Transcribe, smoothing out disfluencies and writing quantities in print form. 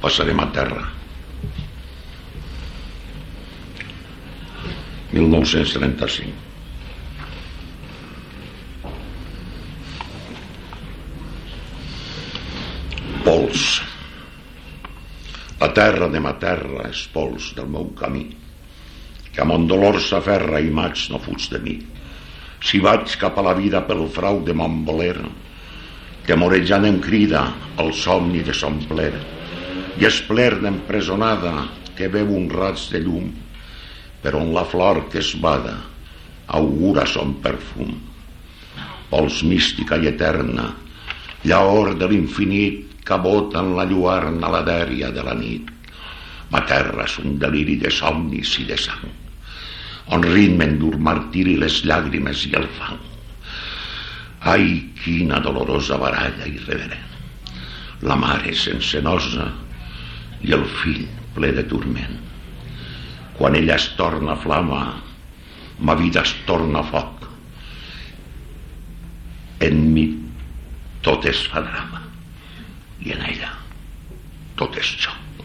Passarem a terra. 1935. Pols. La terra de ma terra és pols del meu camí, que a mon dolor s'aferra i maig no fuig de mi. Si vaig cap a la vida pel frau de mon voler, que morejant em crida el somni de son pler, i esplern empresonada que veu un raig de llum, per on la flor que es bada augura son perfum. Pols mística i eterna, llaor de l'infinit, que bota en la lluarna la dèria de la nit. Ma terra és un deliri de somnis i de sang, on ritmen dur martiri les llàgrimes i el fang. Ai, quina dolorosa baralla irreverent! La mare sense nosa i el fill ple de turment. Quan ella es torna flama, ma vida es torna foc. En mi tot es fa drama, i en ella tot és joc.